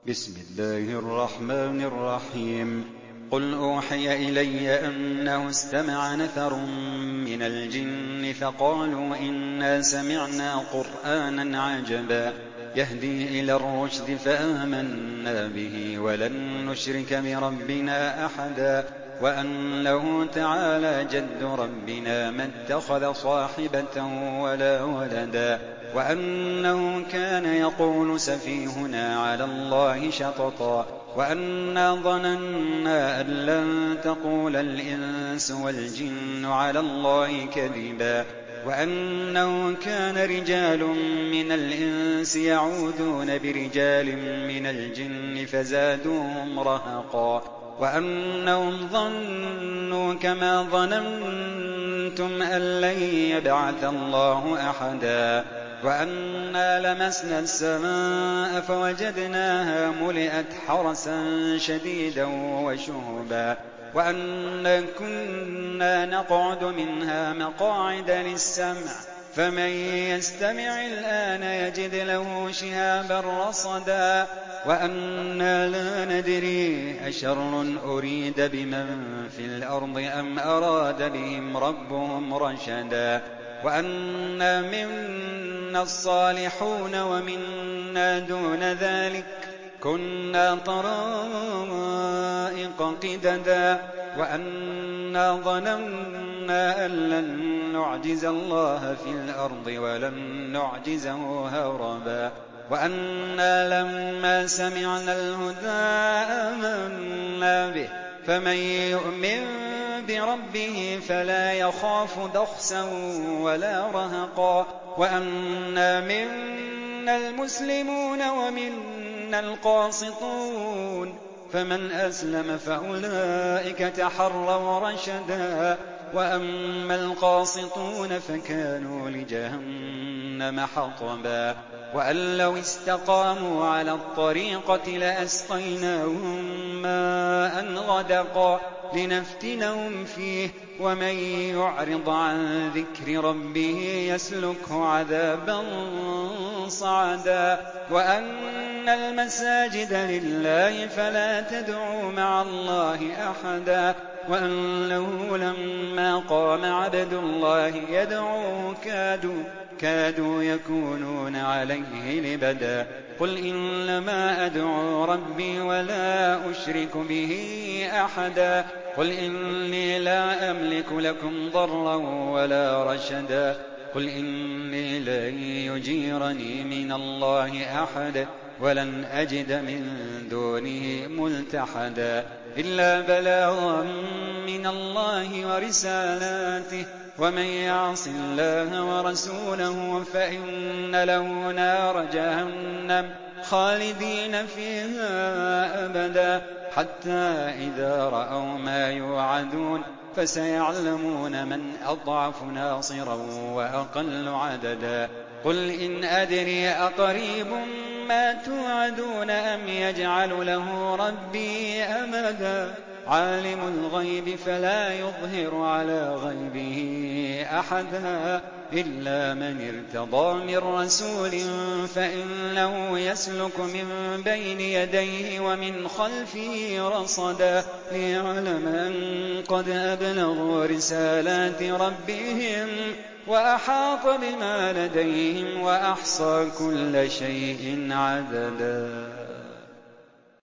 بسم الله الرحمن الرحيم. قل أوحي إلي أنه استمع نفر من الجن فقالوا إنا سمعنا قرآنا عجبا يهدي إلى الرشد فآمنا به ولن نشرك بربنا أحدا وأنه تعالى جد ربنا ما اتخذ صاحبة ولا ولدا وأنه كان يقول سفيهنا على الله شططا وأنا ظننا أن لن تقول الإنس والجن على الله كذبا وأنه كان رجال من الإنس يعوذون برجال من الجن فزادوهم رهقا وأنهم ظنوا كما ظننتم أن لن يبعث الله أحدا وأنا لمسنا السماء فوجدناها ملئت حرسا شديدا وشهبا وأنا كنا نقعد منها مقاعد للسمع فمن يستمع الآن يجد له شهابا رصدا وأنا لا ندري أشر أريد بمن في الأرض أم أراد بهم ربهم رشدا وأنا منا الصالحون ومنا دون ذلك كنا طرائق قددا وأنا ظننا أن لن نعجز الله في الأرض ولن نعجزه هربا وأنا لما سمعنا الهدى آمنا به فمن يؤمن بربه فلا يخاف ضخسا ولا رهقا وأنا منا المسلمون ومنا القاسطون فمن أسلم فأولئك تحروا رشدا وأما القاسطون فكانوا لجهنم حطبا وأن لو استقاموا على الطريقة لأسقيناهم ماء غدقا لنفتنهم فيه ومن يعرض عن ذكر ربه يسلكه عذابا صعدا وأن المساجد لله فلا تدعوا مع الله أحدا وأنه لما قام عبد الله يدعوه كادوا يكونون عليه لبدا قل إنما أدعو ربي ولا أشرك به أحدا قل إني لا أملك لكم ضرا ولا رشدا قل إني لن يجيرني من الله أحد ولن أجد من دونه ملتحدا إلا بلاغا من الله ورسالاته ومن يعص الله ورسوله فإن له نار جهنم خالدين فيها أبدا حتى إذا رأوا ما يوعدون فسيعلمون من أضعف ناصرا وأقل عددا قل إن أدري أقريب ما توعدون أم يجعل له ربي أمدا عالم الغيب فلا يظهر على غيبه أحدا إلا من ارتضى من رسول فإنه يسلك من بين يديه ومن خلفه رصدا ليعلم أن قد أبلغوا رسالات ربهم وأحاط بما لديهم وأحصى كل شيء عددا.